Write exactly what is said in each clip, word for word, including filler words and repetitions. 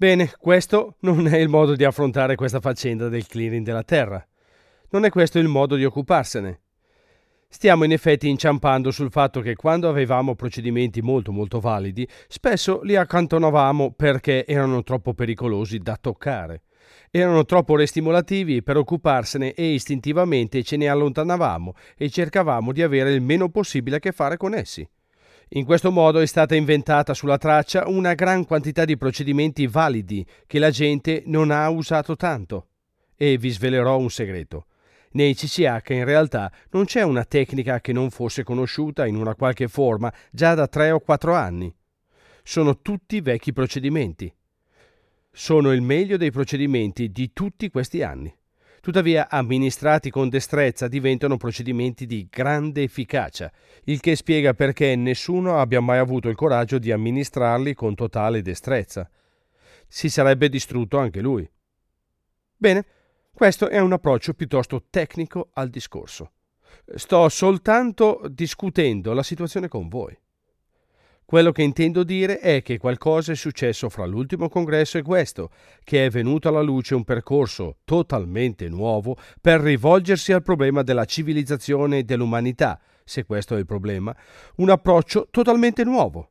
Bene, questo non è il modo di affrontare questa faccenda del clearing della terra. Non è questo il modo di occuparsene. Stiamo in effetti inciampando sul fatto che quando avevamo procedimenti molto molto validi, spesso li accantonavamo perché erano troppo pericolosi da toccare. Erano troppo restimolativi per occuparsene e istintivamente ce ne allontanavamo e cercavamo di avere il meno possibile a che fare con essi. In questo modo è stata inventata sulla traccia una gran quantità di procedimenti validi che la gente non ha usato tanto. E vi svelerò un segreto. Nei C C H in realtà non c'è una tecnica che non fosse conosciuta in una qualche forma già da tre o quattro anni. Sono tutti vecchi procedimenti. Sono il meglio dei procedimenti di tutti questi anni. Tuttavia, amministrati con destrezza diventano procedimenti di grande efficacia, il che spiega perché nessuno abbia mai avuto il coraggio di amministrarli con totale destrezza. Si sarebbe distrutto anche lui. Bene, questo è un approccio piuttosto tecnico al discorso. Sto soltanto discutendo la situazione con voi. Quello che intendo dire è che qualcosa è successo fra l'ultimo congresso e questo, che è venuto alla luce un percorso totalmente nuovo per rivolgersi al problema della civilizzazione e dell'umanità, se questo è il problema, un approccio totalmente nuovo.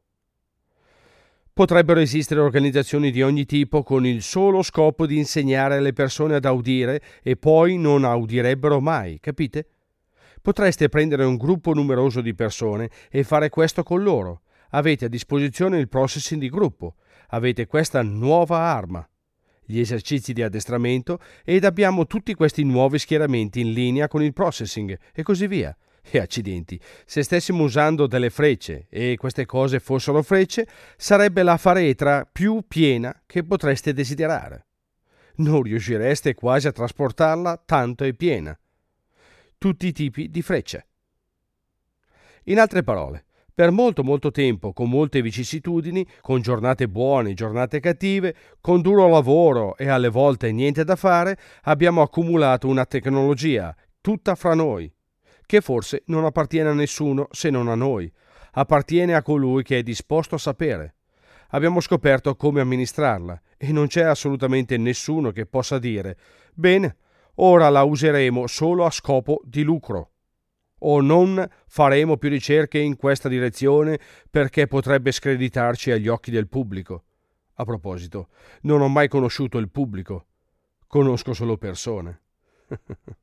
Potrebbero esistere organizzazioni di ogni tipo con il solo scopo di insegnare alle persone ad audire e poi non audirebbero mai, capite? Potreste prendere un gruppo numeroso di persone e fare questo con loro. Avete a disposizione il processing di gruppo, avete questa nuova arma, gli esercizi di addestramento ed abbiamo tutti questi nuovi schieramenti in linea con il processing e così via. E accidenti, se stessimo usando delle frecce e queste cose fossero frecce, sarebbe la faretra più piena che potreste desiderare. Non riuscireste quasi a trasportarla, tanto è piena. Tutti i tipi di frecce. In altre parole, per molto molto tempo, con molte vicissitudini, con giornate buone, giornate cattive, con duro lavoro e alle volte niente da fare, abbiamo accumulato una tecnologia, tutta fra noi, che forse non appartiene a nessuno se non a noi, appartiene a colui che è disposto a sapere. Abbiamo scoperto come amministrarla e non c'è assolutamente nessuno che possa dire «Bene, ora la useremo solo a scopo di lucro». O non faremo più ricerche in questa direzione perché potrebbe screditarci agli occhi del pubblico. A proposito, non ho mai conosciuto il pubblico, conosco solo persone.